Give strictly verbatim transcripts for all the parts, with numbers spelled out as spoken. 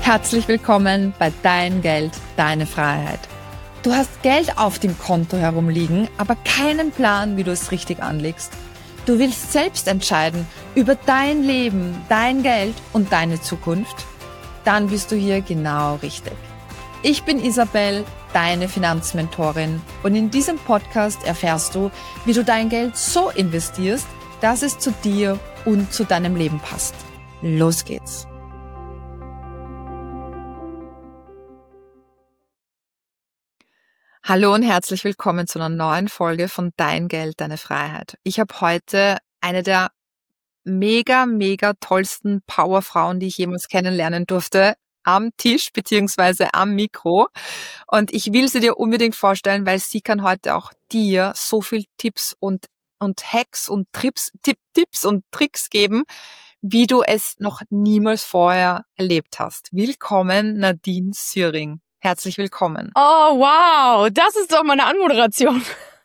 Herzlich willkommen bei Dein Geld, deine Freiheit. Du hast Geld auf dem Konto herumliegen, aber keinen Plan, wie du es richtig anlegst. Du willst selbst entscheiden über dein Leben, dein Geld und deine Zukunft? Dann bist du hier genau richtig. Ich bin Isabel, deine Finanzmentorin, und in diesem Podcast erfährst du, wie du dein Geld so investierst, dass es zu dir und zu deinem Leben passt. Los geht's! Hallo und herzlich willkommen zu einer neuen Folge von Dein Geld, deine Freiheit. Ich habe heute eine der mega, mega tollsten Powerfrauen, die ich jemals kennenlernen durfte, am Tisch beziehungsweise am Mikro. Und ich will sie dir unbedingt vorstellen, weil sie kann heute auch dir so viel Tipps und, und Hacks und Trips, Tipp, Tipps und Tricks geben, wie du es noch niemals vorher erlebt hast. Willkommen, Nadine Syring. Herzlich willkommen. Oh, wow, das ist doch mal eine Anmoderation.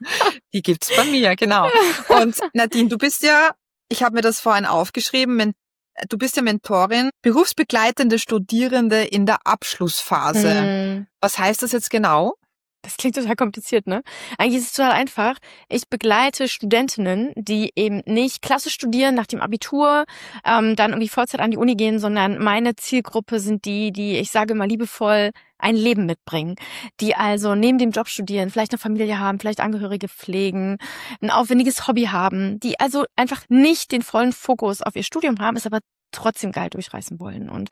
Die gibt's bei mir, genau. Und Nadine, du bist ja, ich habe mir das vorhin aufgeschrieben, men- du bist ja Mentorin, berufsbegleitende Studierende in der Abschlussphase. Hm. Was heißt das jetzt genau? Das klingt total kompliziert, ne? Eigentlich ist es total einfach. Ich begleite Studentinnen, die eben nicht klassisch studieren nach dem Abitur, ähm, dann irgendwie Vollzeit an die Uni gehen, sondern meine Zielgruppe sind die, die, ich sage mal liebevoll, ein Leben mitbringen. Die also neben dem Job studieren, vielleicht eine Familie haben, vielleicht Angehörige pflegen, ein aufwendiges Hobby haben, die also einfach nicht den vollen Fokus auf ihr Studium haben, es aber trotzdem geil durchreißen wollen. Und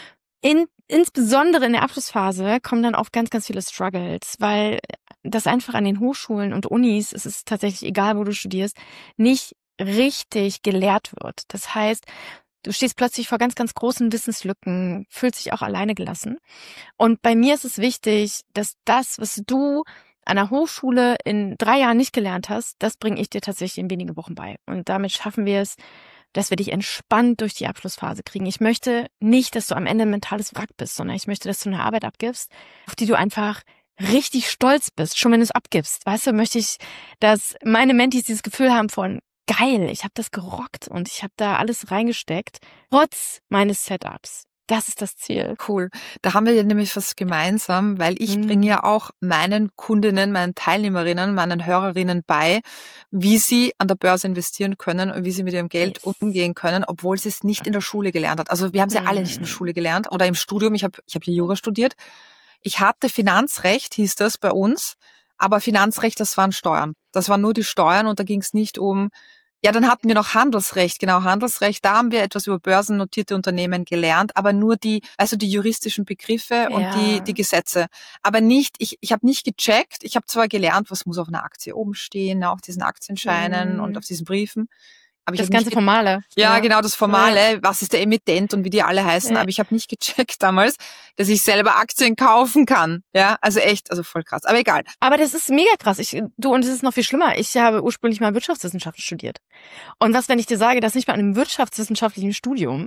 In, insbesondere in der Abschlussphase kommen dann oft ganz, ganz viele Struggles, weil das einfach an den Hochschulen und Unis, es ist tatsächlich egal, wo du studierst, nicht richtig gelehrt wird. Das heißt, du stehst plötzlich vor ganz, ganz großen Wissenslücken, fühlst dich auch alleine gelassen. Und bei mir ist es wichtig, dass das, was du an der Hochschule in drei Jahren nicht gelernt hast, das bringe ich dir tatsächlich in wenigen Wochen bei. Und damit schaffen wir es, dass wir dich entspannt durch die Abschlussphase kriegen. Ich möchte nicht, dass du am Ende ein mentales Wrack bist, sondern ich möchte, dass du eine Arbeit abgibst, auf die du einfach richtig stolz bist, schon wenn du es abgibst. Weißt du, möchte ich, dass meine Mentees dieses Gefühl haben von, geil, ich habe das gerockt und ich habe da alles reingesteckt, trotz meines Setups. Das ist das Ziel. Cool. Da haben wir ja nämlich was gemeinsam, weil ich Mhm. bringe ja auch meinen Kundinnen, meinen Teilnehmerinnen, meinen Hörerinnen bei, wie sie an der Börse investieren können und wie sie mit ihrem Geld Yes. umgehen können, obwohl sie es nicht in der Schule gelernt hat. Also wir haben es ja alle nicht in der Mhm. Schule gelernt oder im Studium. Ich habe ich habe hier Jura studiert. Ich hatte Finanzrecht, hieß das bei uns, aber Finanzrecht, das waren Steuern. Das waren nur die Steuern und da ging es nicht um. Ja, dann hatten wir noch Handelsrecht, genau, Handelsrecht. Da haben wir etwas über börsennotierte Unternehmen gelernt, aber nur die, also die juristischen Begriffe und die Ja. die Gesetze. Aber nicht, ich ich habe nicht gecheckt. Ich habe zwar gelernt, was muss auf einer Aktie oben stehen, auf diesen Aktienscheinen und Mhm. auf diesen Briefen. Aber ich Das habe nicht ganze ge- Formale. ja, Ja. genau, das Formale, was ist der Emittent und wie die alle heißen, Ja. aber ich habe nicht gecheckt damals, dass ich selber Aktien kaufen kann. Ja, also echt, also voll krass. Aber egal. Aber das ist mega krass. Ich, du, und es ist noch viel schlimmer. Ich habe ursprünglich mal Wirtschaftswissenschaften studiert. Und was, wenn ich dir sage, dass nicht bei einem wirtschaftswissenschaftlichen Studium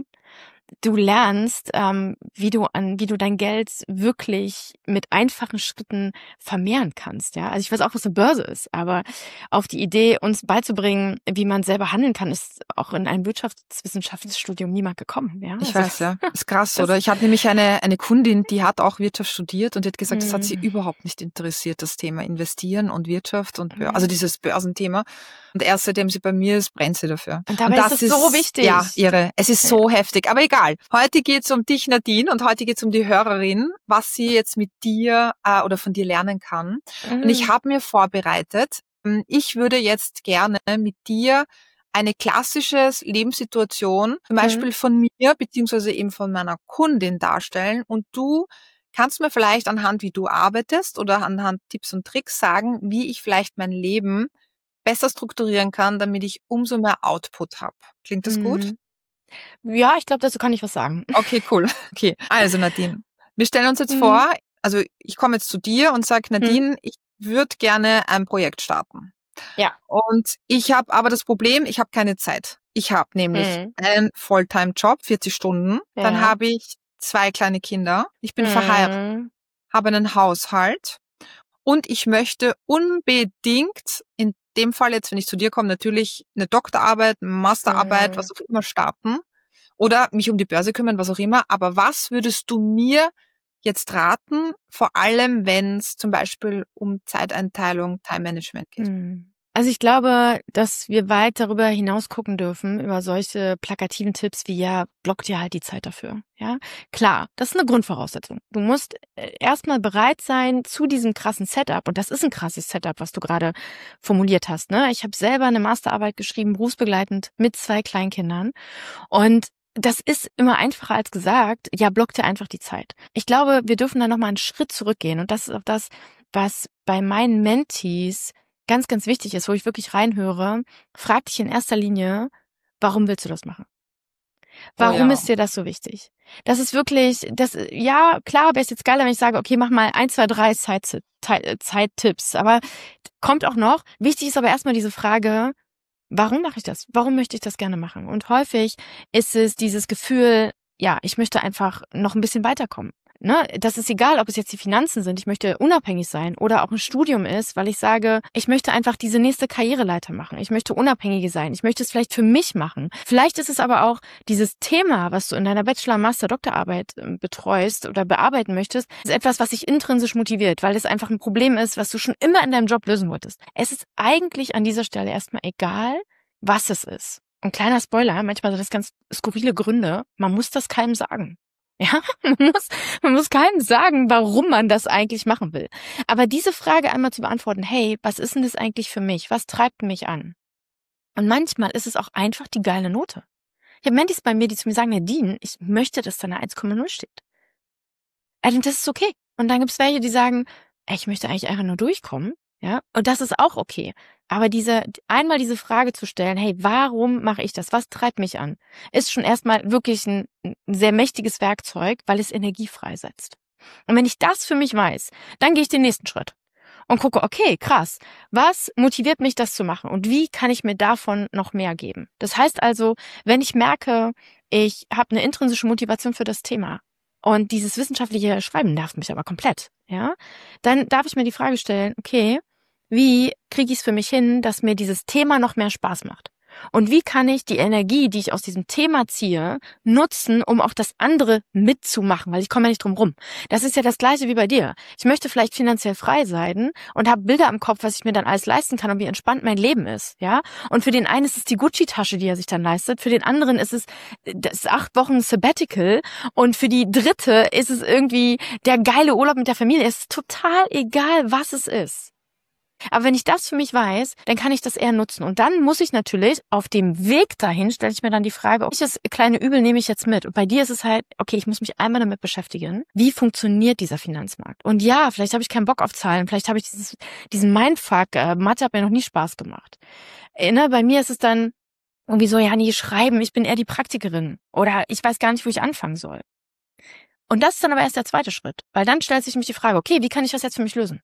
du lernst, ähm, wie du an, wie du dein Geld wirklich mit einfachen Schritten vermehren kannst, ja. Also ich weiß auch, was eine Börse ist, aber auf die Idee, uns beizubringen, wie man selber handeln kann, ist auch in einem Wirtschaftswissenschaftsstudium niemand gekommen, ja. Ich Also, weiß, ja. Ist krass, das- oder? Ich hatte nämlich eine, eine Kundin, die hat auch Wirtschaft studiert und die hat gesagt, das hat sie Mhm. überhaupt nicht interessiert, das Thema Investieren und Wirtschaft und Bör- Mhm. also dieses Börsenthema. Und erst seitdem sie bei mir ist, brennt sie dafür. Und dabei ist es so wichtig. Ja, irre. Es ist so heftig. Aber egal. Heute geht's um dich, Nadine, und heute geht's um die Hörerin, was sie jetzt mit dir äh, oder von dir lernen kann. Und ich Mhm. habe mir vorbereitet, ähm, ich würde jetzt gerne mit dir eine klassische Lebenssituation, zum Beispiel von mir, beziehungsweise eben von meiner Kundin darstellen. Und du kannst mir vielleicht anhand, wie du arbeitest oder anhand Tipps und Tricks sagen, wie ich vielleicht mein Leben besser strukturieren kann, damit ich umso mehr Output habe. Klingt das gut? Mhm. Ja, ich glaube, dazu kann ich was sagen. Okay, cool. Okay, also Nadine, wir stellen uns jetzt Mhm. vor, also ich komme jetzt zu dir und sage, Mhm. Nadine, ich würde gerne ein Projekt starten. Ja. Und ich habe aber das Problem, ich habe keine Zeit. Ich habe nämlich Mhm. einen Volltime-Job, vierzig Stunden. Dann Ja. habe ich zwei kleine Kinder. Ich bin verheiratet, Mhm. habe einen Haushalt und ich möchte unbedingt, in dem Fall jetzt, wenn ich zu dir komme, natürlich eine Doktorarbeit, eine Masterarbeit, Mhm. was auch immer starten. oder mich um die Börse kümmern, was auch immer. Aber was würdest du mir jetzt raten, vor allem wenn es zum Beispiel um Zeiteinteilung, Time-Management geht? Hm. Also ich glaube, dass wir weit darüber hinaus gucken dürfen, über solche plakativen Tipps wie, ja, block dir halt die Zeit dafür. Ja, klar, das ist eine Grundvoraussetzung. Du musst äh, erstmal bereit sein zu diesem krassen Setup. Und das ist ein krasses Setup, was du gerade formuliert hast. Ne? Ich habe selber eine Masterarbeit geschrieben, berufsbegleitend mit zwei Kleinkindern. Und das ist immer einfacher als gesagt, ja, block dir einfach die Zeit. Ich glaube, wir dürfen da nochmal einen Schritt zurückgehen. Und das ist auch das, was bei meinen Mentees ganz, ganz wichtig ist, wo ich wirklich reinhöre. Frag dich in erster Linie, warum willst du das machen? Warum Oh ja. ist dir das so wichtig? Das ist wirklich, das, ja, klar, wäre es jetzt geiler, wenn ich sage, okay, mach mal ein, zwei, drei Zeit- Zeit- Zeittipps. Aber kommt auch noch. Wichtig ist aber erstmal diese Frage, warum mache ich das? Warum möchte ich das gerne machen? Und häufig ist es dieses Gefühl, ja, ich möchte einfach noch ein bisschen weiterkommen. Ne? Das ist egal, ob es jetzt die Finanzen sind, ich möchte unabhängig sein oder auch ein Studium ist, weil ich sage, ich möchte einfach diese nächste Karriereleiter machen. Ich möchte unabhängig sein. Ich möchte es vielleicht für mich machen. Vielleicht ist es aber auch dieses Thema, was du in deiner Bachelor-, Master-, Doktorarbeit äh, betreust oder bearbeiten möchtest, ist etwas, was dich intrinsisch motiviert, weil es einfach ein Problem ist, was du schon immer in deinem Job lösen wolltest. Es ist eigentlich an dieser Stelle erstmal egal, was es ist. Und kleiner Spoiler, manchmal sind das ganz skurrile Gründe. Man muss das keinem sagen. Ja, man muss, man muss keinem sagen, warum man das eigentlich machen will. Aber diese Frage einmal zu beantworten, hey, was ist denn das eigentlich für mich? Was treibt mich an? Und manchmal ist es auch einfach die geile Note. Ich habe Mentis bei mir, die zu mir sagen, Nadine, ich möchte, dass da eine eins Komma null steht. Also das ist okay. Und dann gibt es welche, die sagen, ey, ich möchte eigentlich einfach nur durchkommen. Ja, und das ist auch okay. Aber diese, einmal diese Frage zu stellen, hey, warum mache ich das? Was treibt mich an? Ist schon erstmal wirklich ein, ein sehr mächtiges Werkzeug, weil es Energie freisetzt. Und wenn ich das für mich weiß, dann gehe ich den nächsten Schritt und gucke, okay, krass, was motiviert mich, das zu machen? Und wie kann ich mir davon noch mehr geben? Das heißt also, wenn ich merke, ich habe eine intrinsische Motivation für das Thema, und dieses wissenschaftliche Schreiben nervt mich aber komplett, ja, dann darf ich mir die Frage stellen, okay, wie kriege ich es für mich hin, dass mir dieses Thema noch mehr Spaß macht? Und wie kann ich die Energie, die ich aus diesem Thema ziehe, nutzen, um auch das andere mitzumachen? Weil ich komme ja nicht drum rum. Das ist ja das Gleiche wie bei dir. Ich möchte vielleicht finanziell frei sein und habe Bilder im Kopf, was ich mir dann alles leisten kann und wie entspannt mein Leben ist. Ja. Und für den einen ist es die Gucci-Tasche, die er sich dann leistet. Für den anderen ist es das acht Wochen Sabbatical. Und für die dritte ist es irgendwie der geile Urlaub mit der Familie. Es ist total egal, was es ist. Aber wenn ich das für mich weiß, dann kann ich das eher nutzen. Und dann muss ich natürlich auf dem Weg dahin, stelle ich mir dann die Frage, welches kleine Übel nehme ich jetzt mit? Und bei dir ist es halt, okay, ich muss mich einmal damit beschäftigen, wie funktioniert dieser Finanzmarkt? Und ja, vielleicht habe ich keinen Bock auf Zahlen, vielleicht habe ich dieses, diesen Mindfuck, äh, Mathe hat mir noch nie Spaß gemacht. Äh, ne, bei mir ist es dann irgendwie so, ja, nee, schreiben, ich bin eher die Praktikerin. Oder ich weiß gar nicht, wo ich anfangen soll. Und das ist dann aber erst der zweite Schritt. Weil dann stellt sich mich die Frage, okay, wie kann ich das jetzt für mich lösen?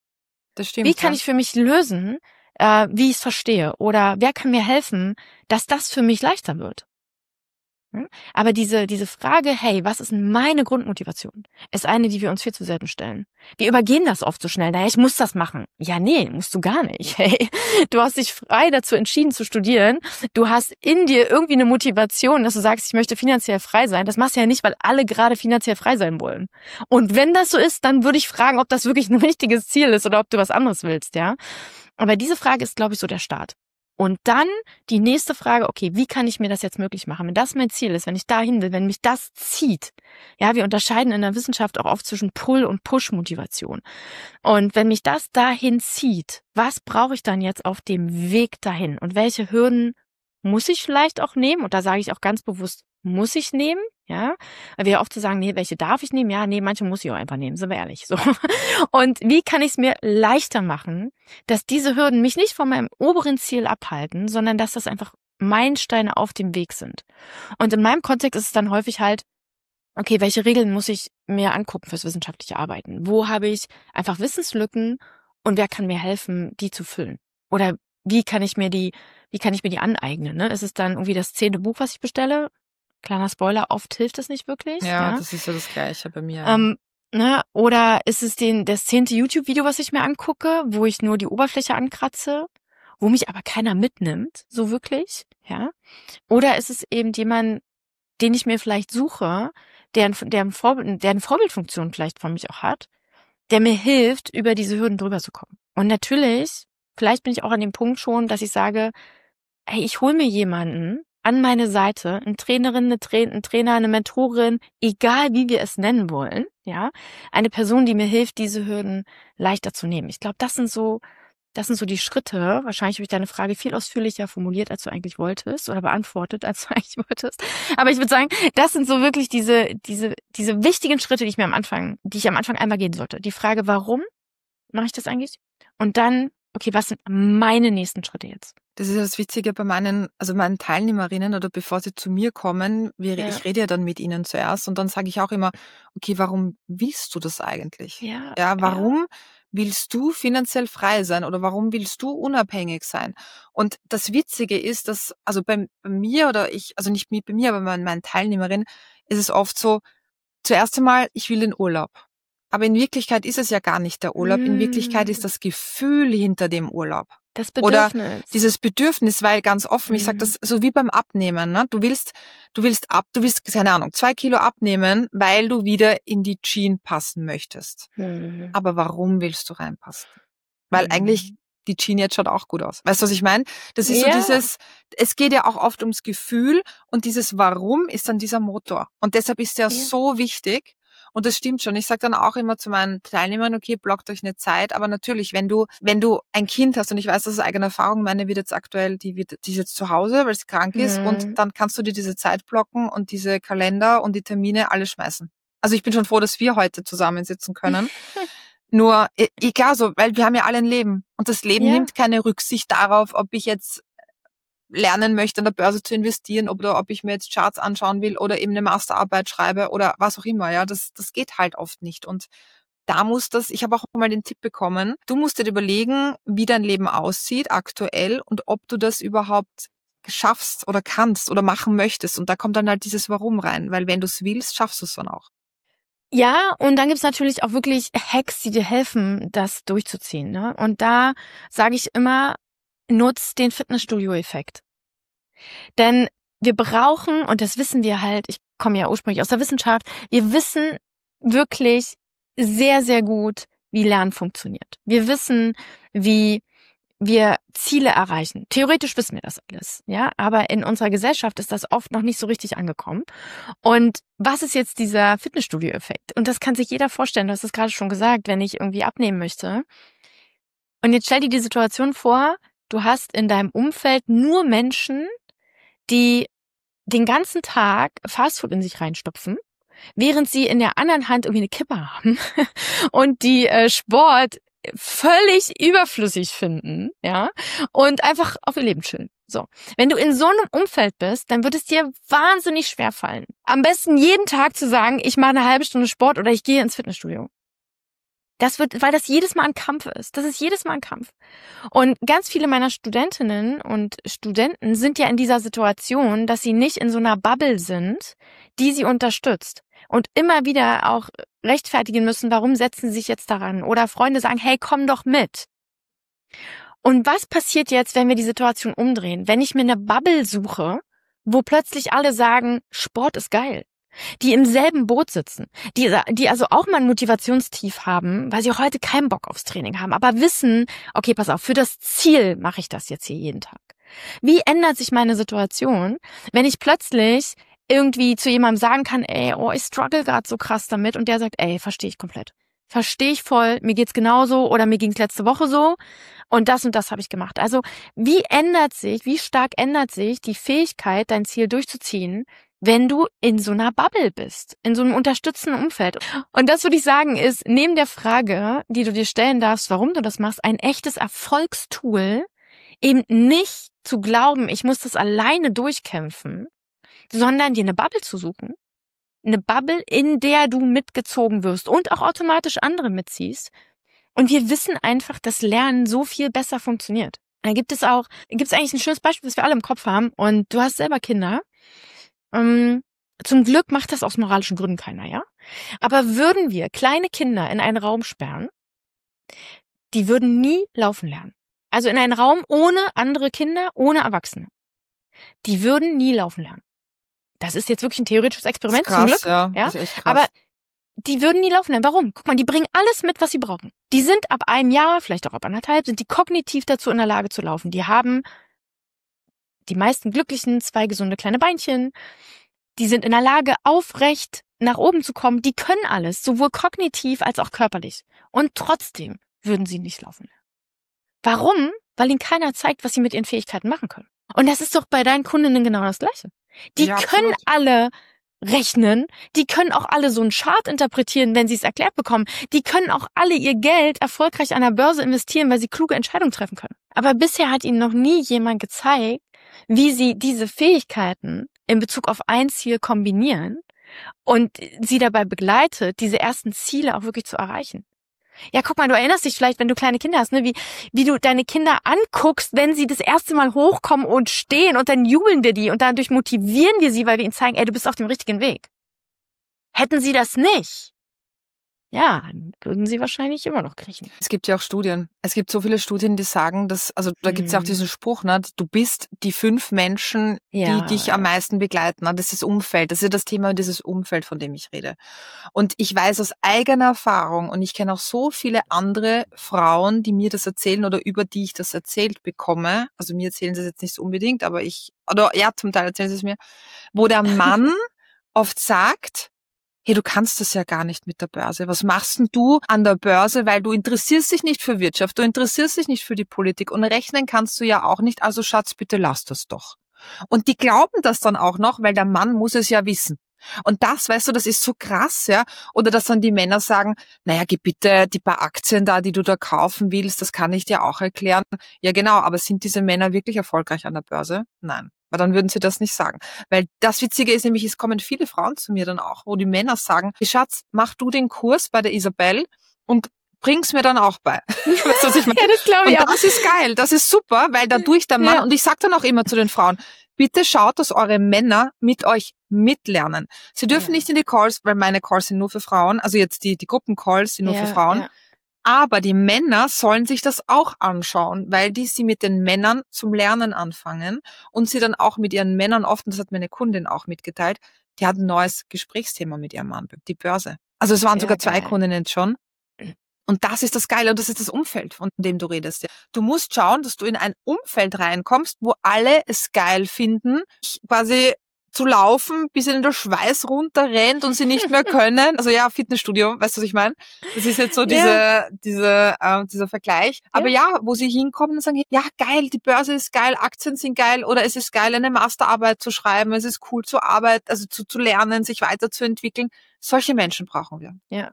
Das stimmt. Wie kann ja. ich für mich lösen, äh, wie ich es verstehe? Oder wer kann mir helfen, dass das für mich leichter wird? Hm? Aber diese diese Frage, hey, was ist denn meine Grundmotivation, ist eine, die wir uns viel zu selten stellen. Wir übergehen das oft so schnell. Naja, ich muss das machen. Ja, nee, musst du gar nicht. Hey, du hast dich frei dazu entschieden zu studieren. Du hast in dir irgendwie eine Motivation, dass du sagst, ich möchte finanziell frei sein. Das machst du ja nicht, weil alle gerade finanziell frei sein wollen. Und wenn das so ist, dann würde ich fragen, ob das wirklich ein richtiges Ziel ist oder ob du was anderes willst, ja? Aber diese Frage ist, glaube ich, so der Start. Und dann die nächste Frage, okay, wie kann ich mir das jetzt möglich machen? Wenn das mein Ziel ist, wenn ich dahin will, wenn mich das zieht. Ja, wir unterscheiden in der Wissenschaft auch oft zwischen Pull- und Push-Motivation. Und wenn mich das dahin zieht, was brauche ich dann jetzt auf dem Weg dahin? Und welche Hürden muss ich vielleicht auch nehmen? Und da sage ich auch ganz bewusst, muss ich nehmen? Ja, weil wir ja oft so sagen, nee, welche darf ich nehmen? Ja, nee, manche muss ich auch einfach nehmen, sind wir ehrlich. So. Und wie kann ich es mir leichter machen, dass diese Hürden mich nicht von meinem oberen Ziel abhalten, sondern dass das einfach Meilensteine auf dem Weg sind. Und in meinem Kontext ist es dann häufig halt, okay, welche Regeln muss ich mir angucken fürs wissenschaftliche Arbeiten? Wo habe ich einfach Wissenslücken und wer kann mir helfen, die zu füllen? Oder wie kann ich mir die, wie kann ich mir die aneignen? Ne? Ist es dann irgendwie das zehnte Buch, was ich bestelle? Kleiner Spoiler, oft hilft es nicht wirklich. Ja, ja? das ist ja das Gleiche bei mir. Ähm, ne? Oder ist es den, das zehnte YouTube-Video, was ich mir angucke, wo ich nur die Oberfläche ankratze, wo mich aber keiner mitnimmt, so wirklich, ja? Oder ist es eben jemand, den ich mir vielleicht suche, der, ein- der, ein Vorbild, der eine Vorbildfunktion vielleicht von mich auch hat, der mir hilft, über diese Hürden drüber zu kommen. Und natürlich, vielleicht bin ich auch an dem Punkt schon, dass ich sage, hey, ich hole mir jemanden an meine Seite, eine Trainerin, eine Tra ein Trainer, eine Mentorin, egal wie wir es nennen wollen, ja, eine Person, die mir hilft, diese Hürden leichter zu nehmen. Ich glaube, das sind so, das sind so die Schritte. Wahrscheinlich habe ich deine Frage viel ausführlicher formuliert, als du eigentlich wolltest, oder beantwortet, als du eigentlich wolltest. Aber ich würde sagen, das sind so wirklich diese, diese, diese wichtigen Schritte, die ich mir am Anfang, die ich am Anfang einmal gehen sollte. Die Frage, warum mache ich das eigentlich? Und dann, okay, was sind meine nächsten Schritte jetzt? Das ist ja das Witzige bei meinen, also meinen Teilnehmerinnen oder bevor sie zu mir kommen, wir, Ja. ich rede ja dann mit ihnen zuerst und dann sage ich auch immer, okay, warum willst du das eigentlich? Ja, Ja, warum willst du finanziell frei sein oder warum willst du unabhängig sein? Und das Witzige ist, dass, also bei, bei mir oder ich, also nicht mit bei mir, aber bei meinen Teilnehmerinnen ist es oft so, zuerst einmal, ich will den Urlaub. Aber in Wirklichkeit ist es ja gar nicht der Urlaub. In Wirklichkeit ist das Gefühl hinter dem Urlaub. Das Oder Bedürfnis. dieses Bedürfnis, weil ganz offen, ich sage das so wie beim Abnehmen, ne? Du willst, du willst ab, du willst, keine Ahnung, zwei Kilo abnehmen, weil du wieder in die Jeans passen möchtest. Mhm. Aber warum willst du reinpassen? Weil Mhm. eigentlich die Jeans jetzt schaut auch gut aus. Weißt du, was ich meine? Das ist so Ja. dieses, es geht ja auch oft ums Gefühl und dieses Warum ist dann dieser Motor. Und deshalb ist der Ja. so wichtig. Und das stimmt schon. Ich sage dann auch immer zu meinen Teilnehmern, okay, blockt euch eine Zeit. Aber natürlich, wenn du, wenn du ein Kind hast, und ich weiß, das ist eigene Erfahrung, meine wird jetzt aktuell, die wird, die ist jetzt zu Hause, weil sie krank ist. Mhm. Und dann kannst du dir diese Zeit blocken und diese Kalender und die Termine alle schmeißen. Also ich bin schon froh, dass wir heute zusammensitzen können. Nur, e- egal so, weil wir haben ja alle ein Leben. Und das Leben Ja. nimmt keine Rücksicht darauf, ob ich jetzt lernen möchte, an der Börse zu investieren, oder ob ich mir jetzt Charts anschauen will oder eben eine Masterarbeit schreibe oder was auch immer. Ja, das, das geht halt oft nicht. Und da muss das, ich habe auch mal den Tipp bekommen, du musst dir überlegen, wie dein Leben aussieht aktuell und ob du das überhaupt schaffst oder kannst oder machen möchtest. Und da kommt dann halt dieses Warum rein, weil wenn du es willst, schaffst du es dann auch. Ja, und dann gibt's natürlich auch wirklich Hacks, die dir helfen, das durchzuziehen. Ne? Und da sage ich immer, nutz den Fitnessstudio-Effekt. Denn wir brauchen, und das wissen wir halt, ich komme ja ursprünglich aus der Wissenschaft, wir wissen wirklich sehr, sehr gut, wie Lernen funktioniert. Wir wissen, wie wir Ziele erreichen. Theoretisch wissen wir das alles, ja, aber in unserer Gesellschaft ist das oft noch nicht so richtig angekommen. Und was ist jetzt dieser Fitnessstudio-Effekt? Und das kann sich jeder vorstellen, du hast es gerade schon gesagt, wenn ich irgendwie abnehmen möchte. Und jetzt stell dir die Situation vor, du hast in deinem Umfeld nur Menschen, die den ganzen Tag Fastfood in sich reinstopfen, während sie in der anderen Hand irgendwie eine Kippe haben und die äh, Sport völlig überflüssig finden, ja, und einfach auf ihr Leben chillen. So. Wenn du in so einem Umfeld bist, dann wird es dir wahnsinnig schwer fallen. Am besten jeden Tag zu sagen, ich mache eine halbe Stunde Sport oder ich gehe ins Fitnessstudio. Das wird, weil das jedes Mal ein Kampf ist. Das ist jedes Mal ein Kampf. Und ganz viele meiner Studentinnen und Studenten sind ja in dieser Situation, dass sie nicht in so einer Bubble sind, die sie unterstützt. Und immer wieder auch rechtfertigen müssen, warum setzen sie sich jetzt daran? Oder Freunde sagen, hey, komm doch mit. Und was passiert jetzt, wenn wir die Situation umdrehen? Wenn ich mir eine Bubble suche, wo plötzlich alle sagen, Sport ist geil. Die im selben Boot sitzen, die, die also auch mal ein Motivationstief haben, weil sie heute keinen Bock aufs Training haben, aber wissen, okay, pass auf, für das Ziel mache ich das jetzt hier jeden Tag. Wie ändert sich meine Situation, wenn ich plötzlich irgendwie zu jemandem sagen kann, ey, oh, ich struggle gerade so krass damit, und der sagt, ey, verstehe ich komplett. Verstehe ich voll, mir geht's genauso oder mir ging's letzte Woche so und das und das habe ich gemacht. Also wie ändert sich, wie stark ändert sich die Fähigkeit, dein Ziel durchzuziehen, wenn du in so einer Bubble bist, in so einem unterstützenden Umfeld. Und das würde ich sagen, ist neben der Frage, die du dir stellen darfst, warum du das machst, ein echtes Erfolgstool, eben nicht zu glauben, ich muss das alleine durchkämpfen, sondern dir eine Bubble zu suchen. Eine Bubble, in der du mitgezogen wirst und auch automatisch andere mitziehst. Und wir wissen einfach, dass Lernen so viel besser funktioniert. Da gibt es auch, gibt es eigentlich ein schönes Beispiel, was wir alle im Kopf haben. Und du hast selber Kinder. Ähm, zum Glück macht das aus moralischen Gründen keiner, ja? Aber würden wir kleine Kinder in einen Raum sperren, die würden nie laufen lernen. Also in einen Raum ohne andere Kinder, ohne Erwachsene. Die würden nie laufen lernen. Das ist jetzt wirklich ein theoretisches Experiment, krass, zum Glück. Ja, ja? Das ist echt krass. Aber die würden nie laufen lernen. Warum? Guck mal, die bringen alles mit, was sie brauchen. Die sind ab einem Jahr, vielleicht auch ab anderthalb, sind die kognitiv dazu in der Lage zu laufen. Die haben die meisten Glücklichen zwei gesunde kleine Beinchen. Die sind in der Lage, aufrecht nach oben zu kommen. Die können alles, sowohl kognitiv als auch körperlich. Und trotzdem würden sie nicht laufen lernen. Warum? Weil ihnen keiner zeigt, was sie mit ihren Fähigkeiten machen können. Und das ist doch bei deinen Kundinnen genau das Gleiche. Die Ja, können absolut. alle rechnen, die können auch alle so einen Chart interpretieren, wenn sie es erklärt bekommen. Die können auch alle ihr Geld erfolgreich an der Börse investieren, weil sie kluge Entscheidungen treffen können. Aber bisher hat ihnen noch nie jemand gezeigt, wie sie diese Fähigkeiten in Bezug auf ein Ziel kombinieren und sie dabei begleitet, diese ersten Ziele auch wirklich zu erreichen. Ja, guck mal, du erinnerst dich vielleicht, wenn du kleine Kinder hast, ne, wie, wie du deine Kinder anguckst, wenn sie das erste Mal hochkommen und stehen und dann jubeln wir die und dadurch motivieren wir sie, weil wir ihnen zeigen, ey, du bist auf dem richtigen Weg. Hätten sie das nicht, ja, dann würden sie wahrscheinlich immer noch kriechen. Es gibt ja auch Studien. Es gibt so viele Studien, die sagen, dass, also da gibt's ja auch diesen Spruch, ne, du bist die fünf Menschen, Ja. die dich am meisten begleiten. Ne? Das ist das Umfeld. Das ist ja das Thema, dieses Umfeld, von dem ich rede. Und ich weiß aus eigener Erfahrung, und ich kenne auch so viele andere Frauen, die mir das erzählen oder über die ich das erzählt bekomme. Also mir erzählen sie es jetzt nicht so unbedingt, aber ich, oder ja, zum Teil erzählen sie es mir, wo der Mann oft sagt, hey, du kannst das ja gar nicht mit der Börse. Was machst denn du an der Börse? Weil du interessierst dich nicht für Wirtschaft, du interessierst dich nicht für die Politik und rechnen kannst du ja auch nicht. Also Schatz, bitte lass das doch. Und die glauben das dann auch noch, weil der Mann muss es ja wissen. Und das, weißt du, das ist so krass, ja. Oder dass dann die Männer sagen, naja, gib bitte die paar Aktien da, die du da kaufen willst, das kann ich dir auch erklären. Ja, genau, aber sind diese Männer wirklich erfolgreich an der Börse? Nein. Weil dann würden sie das nicht sagen. Weil das Witzige ist nämlich, es kommen viele Frauen zu mir dann auch, wo die Männer sagen, Schatz, mach du den Kurs bei der Isabel und bring's mir dann auch bei. Weißt du, was ich meine? Ja, das glaube ich Und auch. das ist geil, das ist super, weil dadurch der Mann, Ja. und ich sag dann auch immer zu den Frauen, bitte schaut, dass eure Männer mit euch mitlernen. Sie dürfen Ja. nicht in die Calls, weil meine Calls sind nur für Frauen, also jetzt die, die Gruppencalls sind nur Ja, für Frauen. ja. Aber die Männer sollen sich das auch anschauen, weil die sie mit den Männern zum Lernen anfangen und sie dann auch mit ihren Männern oft, und das hat meine Kundin auch mitgeteilt, die hat ein neues Gesprächsthema mit ihrem Mann, die Börse. Also es waren Ja, sogar zwei geil. Kundinnen jetzt schon. Und das ist das Geile und das ist das Umfeld, von dem du redest. Du musst schauen, dass du in ein Umfeld reinkommst, wo alle es geil finden, quasi zu laufen, bis ihnen der Schweiß runterrennt und sie nicht mehr können. Also ja, Fitnessstudio, weißt du, was ich meine? Das ist jetzt so diese, Ja. diese, äh, dieser Vergleich. Aber ja, wo sie hinkommen und sagen, ja geil, die Börse ist geil, Aktien sind geil oder es ist geil, eine Masterarbeit zu schreiben, es ist cool zu arbeiten, also zu, zu lernen, sich weiterzuentwickeln. Solche Menschen brauchen wir. Ja.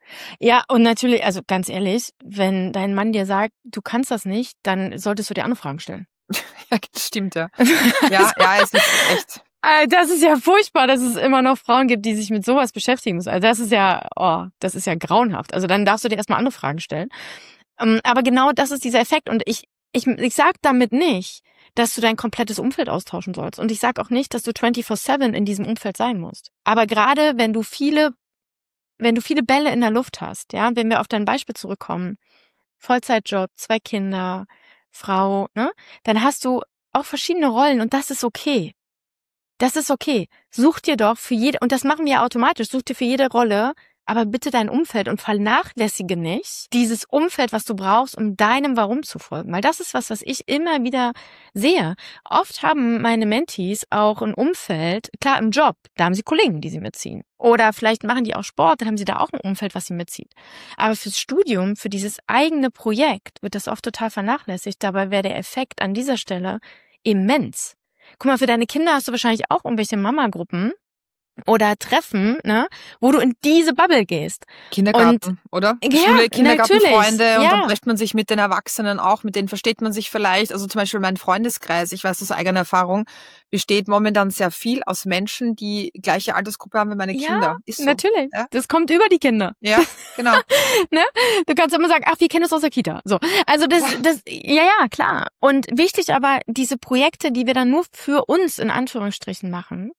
Ja, und natürlich, also ganz ehrlich, wenn dein Mann dir sagt, du kannst das nicht, dann solltest du dir andere Fragen stellen. Ja, das stimmt, ja. Ja, ja, es ist echt. Das ist ja furchtbar, dass es immer noch Frauen gibt, die sich mit sowas beschäftigen müssen. Also das ist ja, oh, das ist ja grauenhaft. Also dann darfst du dir erstmal andere Fragen stellen. Aber genau das ist dieser Effekt. Und ich, ich, ich sag damit nicht, dass du dein komplettes Umfeld austauschen sollst. Und ich sag auch nicht, dass du vierundzwanzig sieben in diesem Umfeld sein musst. Aber gerade wenn du viele, wenn du viele Bälle in der Luft hast, ja, wenn wir auf dein Beispiel zurückkommen, Vollzeitjob, zwei Kinder, Frau, ne, dann hast du auch verschiedene Rollen und das ist okay. Das ist okay. Such dir doch für jede, und das machen wir ja automatisch, such dir für jede Rolle, aber bitte dein Umfeld und vernachlässige nicht dieses Umfeld, was du brauchst, um deinem Warum zu folgen. Weil das ist was, was ich immer wieder sehe. Oft haben meine Mentees auch ein Umfeld, klar im Job, da haben sie Kollegen, die sie mitziehen. Oder vielleicht machen die auch Sport, dann haben sie da auch ein Umfeld, was sie mitzieht. Aber fürs Studium, für dieses eigene Projekt wird das oft total vernachlässigt. Dabei wäre der Effekt an dieser Stelle immens. Guck mal, für deine Kinder hast du wahrscheinlich auch irgendwelche Mama-Gruppen oder Treffen, ne, wo du in diese Bubble gehst. Kindergarten, und, oder? Ja, Schule, Kindergartenfreunde ja. und dann trifft man sich mit den Erwachsenen auch, mit denen versteht man sich vielleicht. Also zum Beispiel mein Freundeskreis, ich weiß aus eigener Erfahrung, besteht momentan sehr viel aus Menschen, die gleiche Altersgruppe haben wie meine ja, Kinder. Ist so. Natürlich. Ja? Das kommt über die Kinder. Ja, genau. Ne? Du kannst immer sagen, ach, wir kennen uns aus der Kita. So. Also das, das, ja, ja, klar. Und wichtig aber, diese Projekte, die wir dann nur für uns in Anführungsstrichen machen,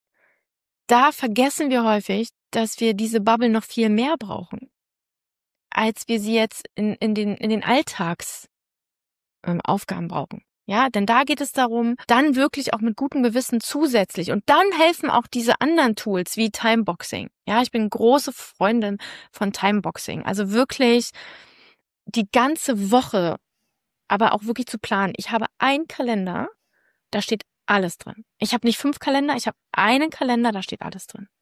da vergessen wir häufig, dass wir diese Bubble noch viel mehr brauchen, als wir sie jetzt in, in den, in den Alltagsaufgaben ähm, brauchen. Ja, denn da geht es darum, dann wirklich auch mit gutem Gewissen zusätzlich. Und dann helfen auch diese anderen Tools wie Timeboxing. Ja, ich bin große Freundin von Timeboxing. Also wirklich die ganze Woche, aber auch wirklich zu planen. Ich habe einen Kalender, da steht alles drin. Ich habe nicht fünf Kalender, ich habe einen Kalender, da steht alles drin.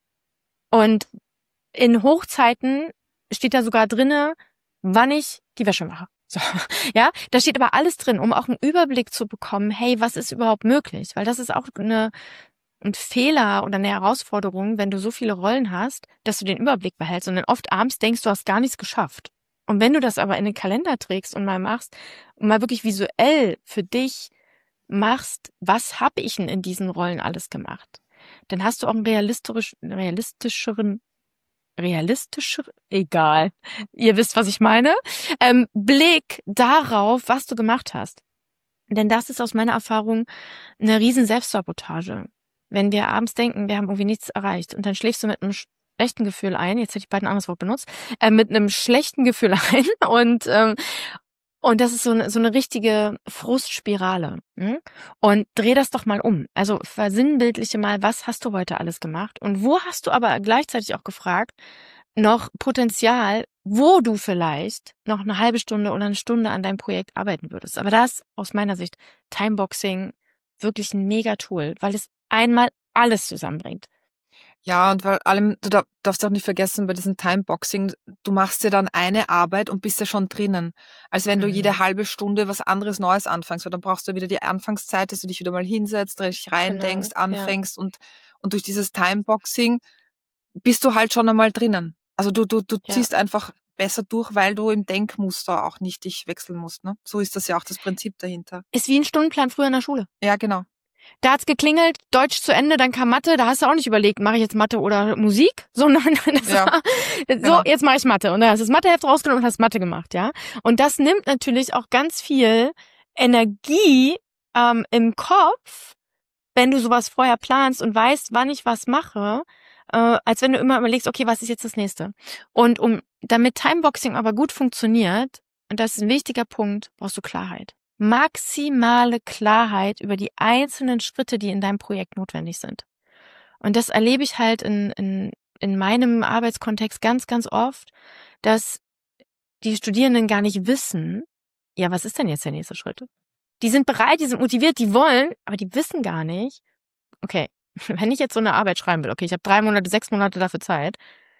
Und in Hochzeiten steht da sogar drinne, wann ich die Wäsche mache. So, ja, da steht aber alles drin, um auch einen Überblick zu bekommen, hey, was ist überhaupt möglich? Weil das ist auch eine, ein Fehler oder eine Herausforderung, wenn du so viele Rollen hast, dass du den Überblick behältst und dann oft abends denkst, du hast gar nichts geschafft. Und wenn du das aber in den Kalender trägst und mal machst und mal wirklich visuell für dich machst, was habe ich denn in diesen Rollen alles gemacht, dann hast du auch einen realistisch, realistischeren realistischer, egal, ihr wisst, was ich meine, ähm, Blick darauf, was du gemacht hast. Denn das ist aus meiner Erfahrung eine riesen Selbstsabotage. Wenn wir abends denken, wir haben irgendwie nichts erreicht und dann schläfst du mit einem schlechten Gefühl ein, jetzt hätte ich bald ein anderes Wort benutzt, äh, mit einem schlechten Gefühl ein und ähm, Und das ist so eine, so eine richtige Frustspirale. Hm? Und dreh das doch mal um. Also versinnbildliche mal, was hast du heute alles gemacht? Und wo hast du aber gleichzeitig auch gefragt, noch Potenzial, wo du vielleicht noch eine halbe Stunde oder eine Stunde an deinem Projekt arbeiten würdest. Aber das aus meiner Sicht Timeboxing wirklich ein Mega-Tool, weil es einmal alles zusammenbringt. Ja, und vor allem, du darf, darfst auch nicht vergessen, bei diesem Timeboxing, du machst ja dann eine Arbeit und bist ja schon drinnen. Als wenn du Mhm. jede halbe Stunde was anderes Neues anfängst, weil dann brauchst du wieder die Anfangszeit, dass du dich wieder mal hinsetzt, richtig reindenkst, Genau, ja. anfängst und, und durch dieses Timeboxing bist du halt schon einmal drinnen. Also du, du, du Ja. ziehst einfach besser durch, weil du im Denkmuster auch nicht dich wechseln musst, ne? So ist das ja auch das Prinzip dahinter. Ist wie ein Stundenplan früher in der Schule. Ja, genau. Da hat's geklingelt, Deutsch zu Ende, dann kam Mathe, da hast du auch nicht überlegt, mache ich jetzt Mathe oder Musik? Sondern das Ja, war, so, genau. jetzt mache ich Mathe. Und dann hast du das Matheheft rausgenommen und hast Mathe gemacht, ja. Und das nimmt natürlich auch ganz viel Energie ähm, im Kopf, wenn du sowas vorher planst und weißt, wann ich was mache, äh, als wenn du immer überlegst, okay, was ist jetzt das Nächste? Und um damit Timeboxing aber gut funktioniert, und das ist ein wichtiger Punkt, brauchst du Klarheit. Maximale Klarheit über die einzelnen Schritte, die in deinem Projekt notwendig sind. Und das erlebe ich halt in, in, in meinem Arbeitskontext ganz, ganz oft, dass die Studierenden gar nicht wissen, ja, was ist denn jetzt der nächste Schritt? Die sind bereit, die sind motiviert, die wollen, aber die wissen gar nicht, okay, wenn ich jetzt so eine Arbeit schreiben will, okay, ich habe drei Monate, sechs Monate dafür Zeit,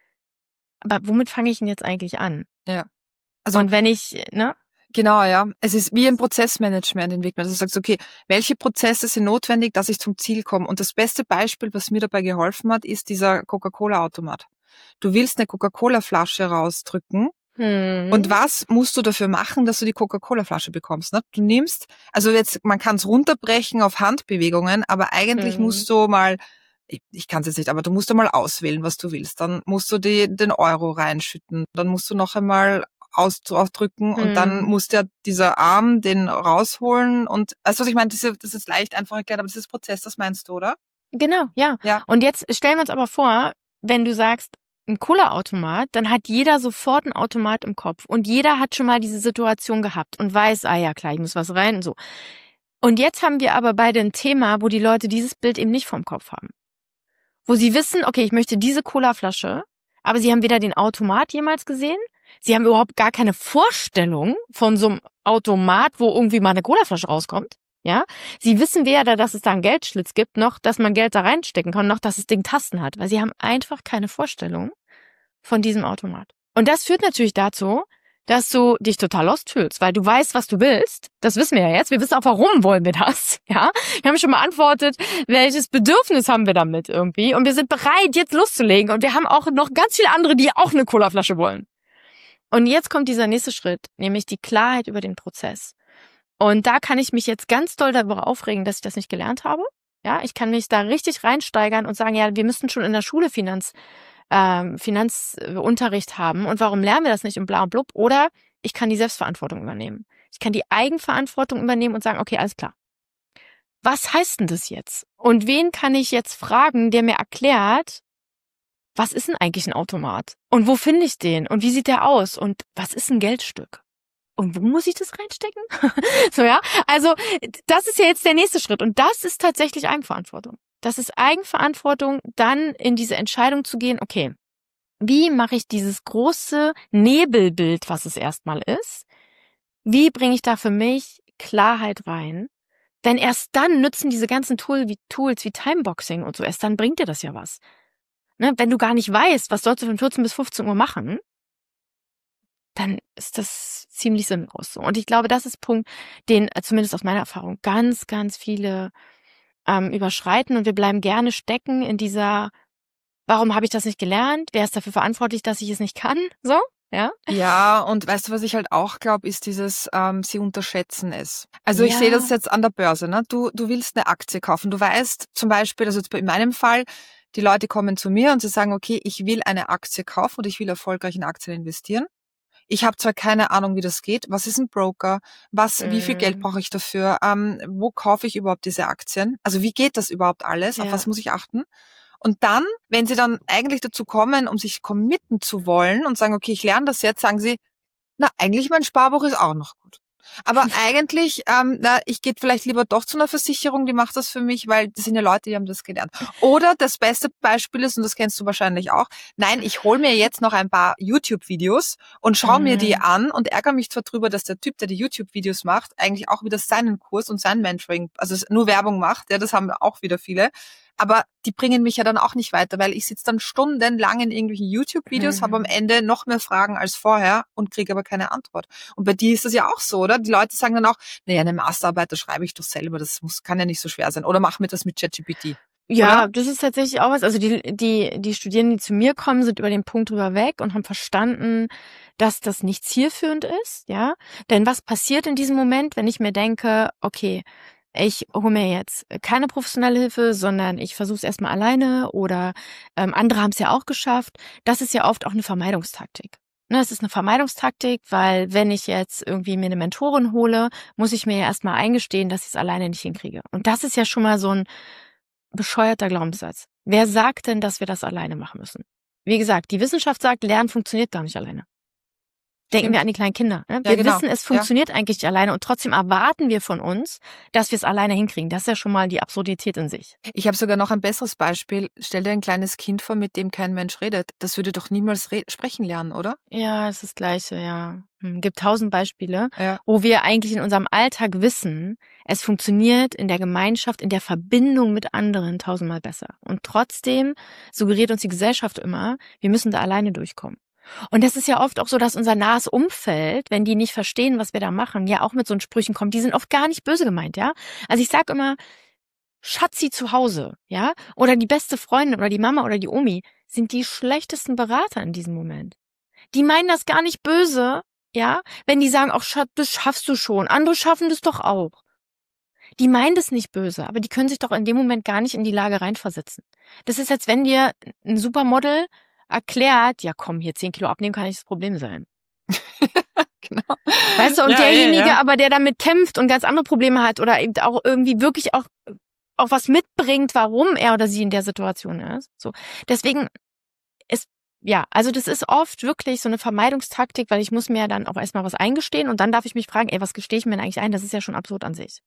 aber womit fange ich denn jetzt eigentlich an? Ja. Also, und wenn ich, ne? Genau, ja. Es ist wie ein Prozessmanagement entwickelt. Also du sagst, okay, welche Prozesse sind notwendig, dass ich zum Ziel komme? Und das beste Beispiel, was mir dabei geholfen hat, ist dieser Coca-Cola-Automat. Du willst eine Coca-Cola-Flasche rausdrücken. Hm. Und was musst du dafür machen, dass du die Coca-Cola-Flasche bekommst? Ne? Du nimmst, also jetzt, man kann es runterbrechen auf Handbewegungen, aber eigentlich Hm. musst du mal, ich, ich kann es jetzt nicht, aber du musst einmal auswählen, was du willst. Dann musst du die, den Euro reinschütten. Dann musst du noch einmal ausdrücken und Hm. dann muss der dieser Arm den rausholen und also was ich meine, das ist, das ist leicht einfach erklärt, aber das ist Prozess, das meinst du, oder? Genau, ja. Ja. Und jetzt stellen wir uns aber vor, wenn du sagst, ein Cola-Automat, dann hat jeder sofort einen Automat im Kopf und jeder hat schon mal diese Situation gehabt und weiß, ah ja klar, ich muss was rein und so. Und jetzt haben wir aber beide ein Thema, wo die Leute dieses Bild eben nicht vom Kopf haben. Wo sie wissen, okay, ich möchte diese Cola-Flasche, aber sie haben weder den Automat jemals gesehen, sie haben überhaupt gar keine Vorstellung von so einem Automat, wo irgendwie mal eine Colaflasche rauskommt. Ja, sie wissen weder, dass es da einen Geldschlitz gibt, noch, dass man Geld da reinstecken kann, noch, dass das Ding Tasten hat, weil sie haben einfach keine Vorstellung von diesem Automat. Und das führt natürlich dazu, dass du dich total lost fühlst, weil du weißt, was du willst. Das wissen wir ja jetzt. Wir wissen auch, warum wollen wir das. Ja, wir haben schon beantwortet, welches Bedürfnis haben wir damit irgendwie. Und wir sind bereit, jetzt loszulegen. Und wir haben auch noch ganz viele andere, die auch eine Colaflasche wollen. Und jetzt kommt dieser nächste Schritt, nämlich die Klarheit über den Prozess. Und da kann ich mich jetzt ganz doll darüber aufregen, dass ich das nicht gelernt habe. Ja, ich kann mich da richtig reinsteigern und sagen, ja, wir müssen schon in der Schule Finanz, ähm, Finanzunterricht haben. Und warum lernen wir das nicht im Bla und Blub? Oder ich kann die Selbstverantwortung übernehmen. Ich kann die Eigenverantwortung übernehmen und sagen, okay, alles klar. Was heißt denn das jetzt? Und wen kann ich jetzt fragen, der mir erklärt, was ist denn eigentlich ein Automat? Und wo finde ich den? Und wie sieht der aus? Und was ist ein Geldstück? und wo muss ich das reinstecken? So, ja. Also, das ist ja jetzt der nächste Schritt. Und das ist tatsächlich Eigenverantwortung. Das ist Eigenverantwortung, dann in diese Entscheidung zu gehen, okay, wie mache ich dieses große Nebelbild, was es erstmal ist? Wie bringe ich da für mich Klarheit rein? Denn erst dann nützen diese ganzen Tool wie, Tools wie Timeboxing und so, erst dann bringt dir das ja was. Ne? Wenn du gar nicht weißt, was sollst du von vierzehn bis fünfzehn Uhr machen, dann ist das ziemlich sinnlos so. Und ich glaube, das ist ein Punkt, den zumindest aus meiner Erfahrung ganz, ganz viele ähm, überschreiten. Und wir bleiben gerne stecken in dieser, warum habe ich das nicht gelernt? Wer ist dafür verantwortlich, dass ich es nicht kann? So, ja. Ja, und weißt du, was ich halt auch glaube, ist dieses, ähm, sie unterschätzen es. Also ich Ja. sehe das jetzt an der Börse, ne? Du, du willst eine Aktie kaufen. Du weißt zum Beispiel, also jetzt in meinem Fall, die Leute kommen zu mir und sie sagen, okay, ich will eine Aktie kaufen und ich will erfolgreich in Aktien investieren. Ich habe zwar keine Ahnung, wie das geht. Was ist ein Broker? Was, wie viel Geld Mm. brauche ich dafür? Ähm, wo kaufe ich überhaupt diese Aktien? Also wie geht das überhaupt alles? Auf Ja. was muss ich achten? Und dann, wenn sie dann eigentlich dazu kommen, um sich committen zu wollen und sagen, okay, ich lerne das jetzt, sagen sie, na, eigentlich mein Sparbuch ist auch noch gut. Aber eigentlich, ähm, na, ich gehe vielleicht lieber doch zu einer Versicherung, die macht das für mich, weil das sind ja Leute, die haben das gelernt. Oder das beste Beispiel ist, und das kennst du wahrscheinlich auch, nein, ich hole mir jetzt noch ein paar YouTube-Videos und schaue mir die Mm. an und ärgere mich zwar drüber, dass der Typ, der die YouTube-Videos macht, eigentlich auch wieder seinen Kurs und sein Mentoring, also nur Werbung macht, ja, das haben auch wieder viele. Aber die bringen mich ja dann auch nicht weiter, weil ich sitze dann stundenlang in irgendwelchen YouTube-Videos, Mhm. habe am Ende noch mehr Fragen als vorher und kriege aber keine Antwort. Und bei dir ist das ja auch so, oder? Die Leute sagen dann auch, naja, eine Masterarbeit, das schreibe ich doch selber, das muss, kann ja nicht so schwer sein. Oder mach mir das mit ChatGPT. Ja, Oder? das ist tatsächlich auch was. Also die, die, die Studierenden, die zu mir kommen, sind über den Punkt drüber weg und haben verstanden, dass das nicht zielführend ist, ja. Denn was passiert in diesem Moment, wenn ich mir denke, okay, ich hole mir jetzt keine professionelle Hilfe, sondern ich versuche es erstmal alleine oder ähm, andere haben es ja auch geschafft. Das ist ja oft auch eine Vermeidungstaktik. Ne, es ist eine Vermeidungstaktik, weil wenn ich jetzt irgendwie mir eine Mentorin hole, muss ich mir ja erstmal eingestehen, dass ich es alleine nicht hinkriege. Und das ist ja schon mal so ein bescheuerter Glaubenssatz. Wer sagt denn, dass wir das alleine machen müssen? Wie gesagt, die Wissenschaft sagt, Lernen funktioniert gar nicht alleine. Denken Stimmt. wir an die kleinen Kinder. Ne? Ja, Wir genau. wissen, es funktioniert eigentlich nicht alleine und trotzdem erwarten wir von uns, dass wir es alleine hinkriegen. Das ist ja schon mal die Absurdität in sich. Ich habe sogar noch ein besseres Beispiel. Stell dir ein kleines Kind vor, mit dem kein Mensch redet. Das würde doch niemals re- sprechen lernen, oder? Ja, es ist das Gleiche, ja. Hm, gibt tausend Beispiele, Ja. wo wir eigentlich in unserem Alltag wissen, es funktioniert in der Gemeinschaft, in der Verbindung mit anderen tausendmal besser. Und trotzdem suggeriert uns die Gesellschaft immer, wir müssen da alleine durchkommen. Und das ist ja oft auch so, dass unser nahes Umfeld, wenn die nicht verstehen, was wir da machen, ja auch mit so einen Sprüchen kommt. Die sind oft gar nicht böse gemeint, ja. Also ich sag immer, Schatzi zu Hause, ja, oder die beste Freundin oder die Mama oder die Omi sind die schlechtesten Berater in diesem Moment. Die meinen das gar nicht böse, ja, wenn die sagen, ach Schatz, das schaffst du schon, andere schaffen das doch auch. Die meinen das nicht böse, aber die können sich doch in dem Moment gar nicht in die Lage reinversetzen. Das ist, als wenn dir ein Supermodel erklärt, ja komm, hier zehn Kilo abnehmen kann nicht das Problem sein. Genau. Weißt du, und Ja, derjenige ja, ja. aber, der damit kämpft und ganz andere Probleme hat oder eben auch irgendwie wirklich auch, auch was mitbringt, warum er oder sie in der Situation ist. So. Deswegen ist, ja, also das ist oft wirklich so eine Vermeidungstaktik, weil ich muss mir ja dann auch erstmal was eingestehen und dann darf ich mich fragen, ey, was gestehe ich mir denn eigentlich ein? Das ist ja schon absurd an sich.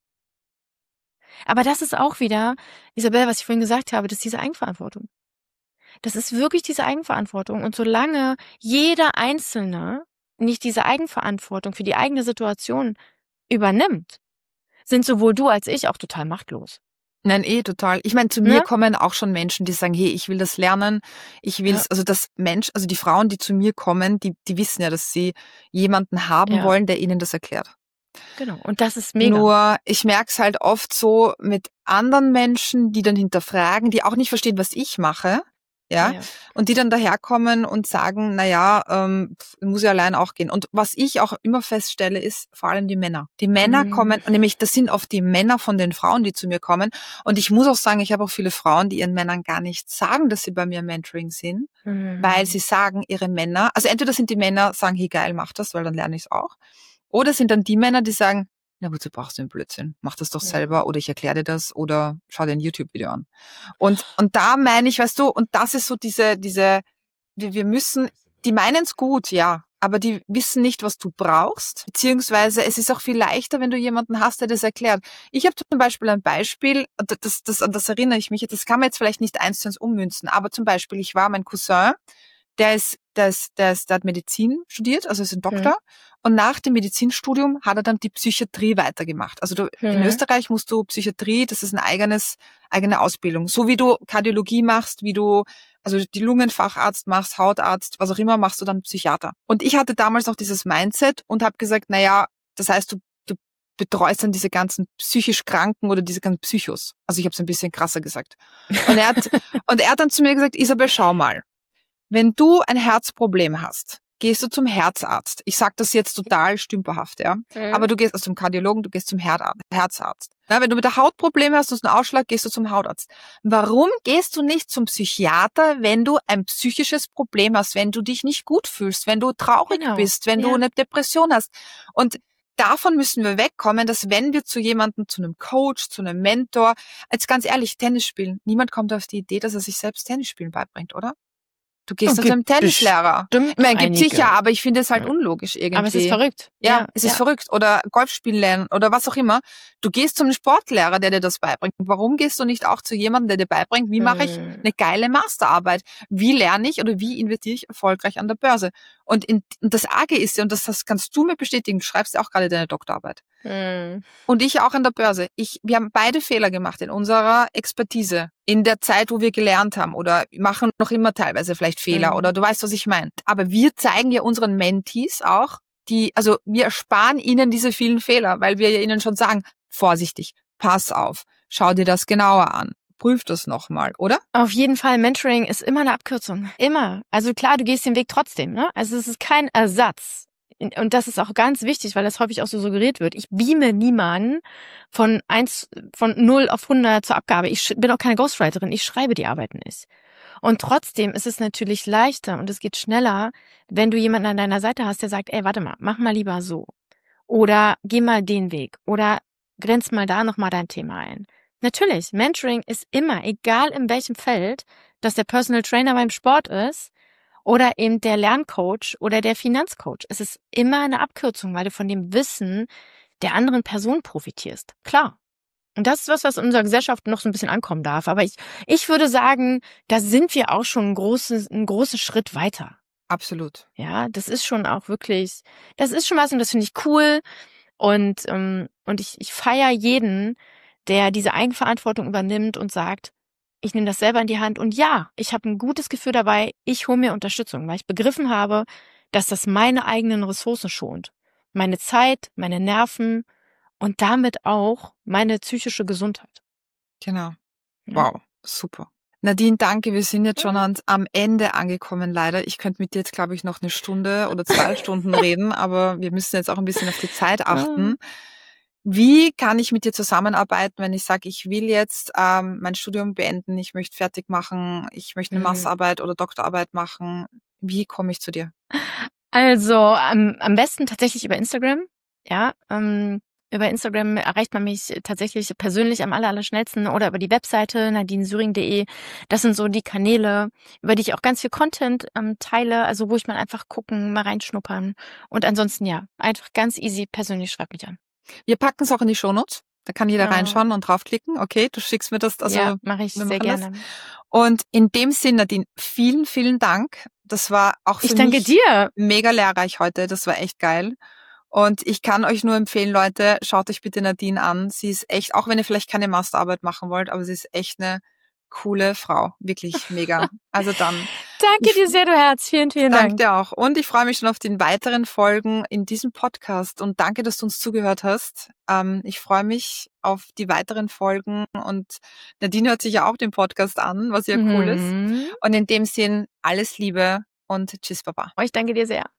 Aber das ist auch wieder, Isabel, was ich vorhin gesagt habe, das ist diese Eigenverantwortung. Das ist wirklich diese Eigenverantwortung. Und solange jeder Einzelne nicht diese Eigenverantwortung für die eigene Situation übernimmt, sind sowohl du als ich auch total machtlos. Nein, eh, total. Ich meine, zu Ne? mir kommen auch schon Menschen, die sagen, hey, ich will das lernen, ich will's, Ja. also das Mensch, also die Frauen, die zu mir kommen, die, die wissen ja, dass sie jemanden haben Ja. wollen, der ihnen das erklärt. Genau. Und das ist mega. Nur, ich merke es halt oft so mit anderen Menschen, die dann hinterfragen, die auch nicht verstehen, was ich mache, ja, Ja. und die dann daherkommen und sagen, na ja, ähm, pf, muss ja allein auch gehen. Und was ich auch immer feststelle, ist vor allem die Männer. Die Männer Mhm. kommen, nämlich das sind oft die Männer von den Frauen, die zu mir kommen. Und ich muss auch sagen, ich habe auch viele Frauen, die ihren Männern gar nicht sagen, dass sie bei mir im Mentoring sind, Mhm. weil sie sagen, ihre Männer, also entweder sind die Männer, sagen, hey geil, mach das, weil dann lerne ich es auch. Oder sind dann die Männer, die sagen, na wozu brauchst du den Blödsinn? Mach das doch Ja. selber oder ich erkläre dir das oder schau dir ein YouTube-Video an. Und, und da meine ich, weißt du, und das ist so diese, diese, wir, wir müssen, die meinen es gut, ja. aber die wissen nicht, was du brauchst, beziehungsweise es ist auch viel leichter, wenn du jemanden hast, der das erklärt. Ich habe zum Beispiel ein Beispiel, das, das, an das erinnere ich mich, das kann man jetzt vielleicht nicht eins zu eins ummünzen, aber zum Beispiel, ich war mein Cousin, der ist, der ist, der ist, der hat Medizin studiert, also ist ein Doktor, mhm. und nach dem Medizinstudium hat er dann die Psychiatrie weitergemacht. Also du, mhm. in Österreich musst du Psychiatrie, das ist ein eigenes, eigene Ausbildung. So wie du Kardiologie machst, wie du also die Lungenfacharzt machst, Hautarzt, was auch immer, machst du dann Psychiater. Und ich hatte damals noch dieses Mindset und habe gesagt, naja, das heißt, du, du betreust dann diese ganzen psychisch Kranken oder diese ganzen Psychos. Also ich habe es ein bisschen krasser gesagt. Und er hat und er hat dann zu mir gesagt, Isabel, schau mal, wenn du ein Herzproblem hast, gehst du zum Herzarzt. Ich sage das jetzt total stümperhaft, ja. Mhm. Aber du gehst also zum Kardiologen, du gehst zum Herzarzt. Ja, wenn du mit der Haut Probleme hast, du hast einen Ausschlag, gehst du zum Hautarzt. Warum gehst du nicht zum Psychiater, wenn du ein psychisches Problem hast, wenn du dich nicht gut fühlst, wenn du traurig genau. bist, wenn ja. du eine Depression hast? Und davon müssen wir wegkommen, dass wenn wir zu jemandem, zu einem Coach, zu einem Mentor, als ganz ehrlich, Tennis spielen, niemand kommt auf die Idee, dass er sich selbst Tennis spielen beibringt, oder? Du gehst zu einem Tennislehrer. Ich meine, gibt sicher, aber ich finde es halt unlogisch irgendwie. Aber es ist verrückt. Ja, ja es ist ja. verrückt. Oder Golf spielen lernen oder was auch immer. Du gehst zum Sportlehrer, der dir das beibringt. Warum gehst du nicht auch zu jemandem, der dir beibringt, wie mache ich eine geile Masterarbeit? Wie lerne ich oder wie investiere ich erfolgreich an der Börse? Und, in, und das Arge ist ja, und das, das kannst du mir bestätigen, du schreibst ja auch gerade deine Doktorarbeit. Mhm. Und ich auch an der Börse. Ich, wir haben beide Fehler gemacht in unserer Expertise, in der Zeit, wo wir gelernt haben oder machen noch immer teilweise vielleicht Fehler mhm. oder du weißt, was ich meine. Aber wir zeigen ja unseren Mentees auch, die, also wir ersparen ihnen diese vielen Fehler, weil wir ja ihnen schon sagen, vorsichtig, pass auf, schau dir das genauer an. Prüf das nochmal, oder? Auf jeden Fall, Mentoring ist immer eine Abkürzung. Immer. Also klar, du gehst den Weg trotzdem, ne? Also es ist kein Ersatz. Und das ist auch ganz wichtig, weil das häufig auch so suggeriert wird. Ich beame niemanden von eins, von null auf hundert zur Abgabe. Ich bin auch keine Ghostwriterin. Ich schreibe die Arbeiten nicht. Und trotzdem ist es natürlich leichter und es geht schneller, wenn du jemanden an deiner Seite hast, der sagt, ey, warte mal, mach mal lieber so. Oder geh mal den Weg. Oder grenz mal da nochmal dein Thema ein. Natürlich, Mentoring ist immer, egal in welchem Feld, dass der Personal Trainer beim Sport ist oder eben der Lerncoach oder der Finanzcoach. Es ist immer eine Abkürzung, weil du von dem Wissen der anderen Person profitierst. Klar. Und das ist was, was in unserer Gesellschaft noch so ein bisschen ankommen darf. Aber ich, ich würde sagen, da sind wir auch schon einen großen, einen großen Schritt weiter. Absolut. Ja, das ist schon auch wirklich, das ist schon was und das finde ich cool. Und, ähm, und ich, ich feiere jeden, der diese Eigenverantwortung übernimmt und sagt, ich nehme das selber in die Hand und ja, ich habe ein gutes Gefühl dabei, ich hole mir Unterstützung, weil ich begriffen habe, dass das meine eigenen Ressourcen schont. Meine Zeit, meine Nerven und damit auch meine psychische Gesundheit. Genau. Ja. Wow, super. Nadine, danke. Wir sind jetzt schon ans, am Ende angekommen, leider. Ich könnte mit dir jetzt, glaube ich, noch eine Stunde oder zwei Stunden reden, aber wir müssen jetzt auch ein bisschen auf die Zeit achten. Wie kann ich mit dir zusammenarbeiten, wenn ich sage, ich will jetzt ähm, mein Studium beenden, ich möchte fertig machen, ich möchte eine Masterarbeit oder Doktorarbeit machen? Wie komme ich zu dir? Also am, am besten tatsächlich über Instagram. Ja, ähm, über Instagram erreicht man mich tatsächlich persönlich am aller, aller schnellsten oder über die Webseite nadine syring punkt de. Das sind so die Kanäle, über die ich auch ganz viel Content ähm, teile, also wo ich mal einfach gucken, mal reinschnuppern. Und ansonsten ja, einfach ganz easy persönlich, schreib mich an. Wir packen es auch in die Shownotes. Da kann jeder oh. reinschauen und draufklicken. Okay, du schickst mir das. Also ja, mache ich sehr gerne. Das. Und in dem Sinn, Nadine, vielen, vielen Dank. Das war auch für ich danke mich dir. mega lehrreich heute. Das war echt geil. Und ich kann euch nur empfehlen, Leute, schaut euch bitte Nadine an. Sie ist echt, auch wenn ihr vielleicht keine Masterarbeit machen wollt, aber sie ist echt eine coole Frau. Wirklich mega. Also dann. Danke dir sehr, du Herz. Vielen, vielen Dank. Danke dir auch. Und ich freue mich schon auf die weiteren Folgen in diesem Podcast. Und danke, dass du uns zugehört hast. Ähm, ich freue mich auf die weiteren Folgen. Und Nadine hört sich ja auch den Podcast an, was ja mhm. cool ist. Und in dem Sinn, alles Liebe und tschüss, Baba. Ich danke dir sehr.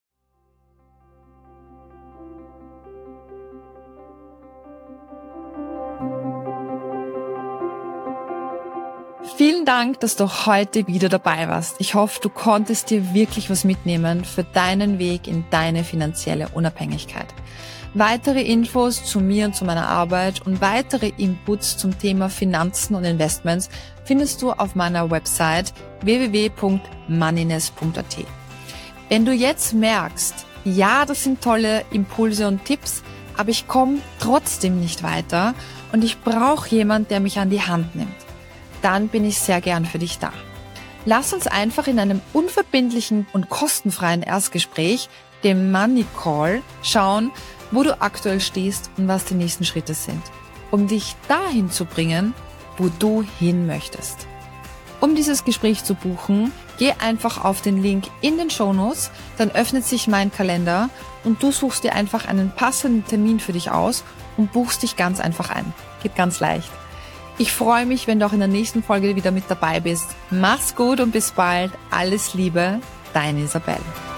Vielen Dank, dass du heute wieder dabei warst. Ich hoffe, du konntest dir wirklich was mitnehmen für deinen Weg in deine finanzielle Unabhängigkeit. Weitere Infos zu mir und zu meiner Arbeit und weitere Inputs zum Thema Finanzen und Investments findest du auf meiner Website w w w punkt moneyness punkt a t. Wenn du jetzt merkst, ja, das sind tolle Impulse und Tipps, aber ich komme trotzdem nicht weiter und ich brauche jemanden, der mich an die Hand nimmt. Dann bin ich sehr gern für dich da. Lass uns einfach in einem unverbindlichen und kostenfreien Erstgespräch, dem Money Call, schauen, wo du aktuell stehst und was die nächsten Schritte sind, um dich dahin zu bringen, wo du hin möchtest. Um dieses Gespräch zu buchen, geh einfach auf den Link in den Shownotes, dann öffnet sich mein Kalender und du suchst dir einfach einen passenden Termin für dich aus und buchst dich ganz einfach ein. Geht ganz leicht. Ich freue mich, wenn du auch in der nächsten Folge wieder mit dabei bist. Mach's gut und bis bald. Alles Liebe, deine Isabelle.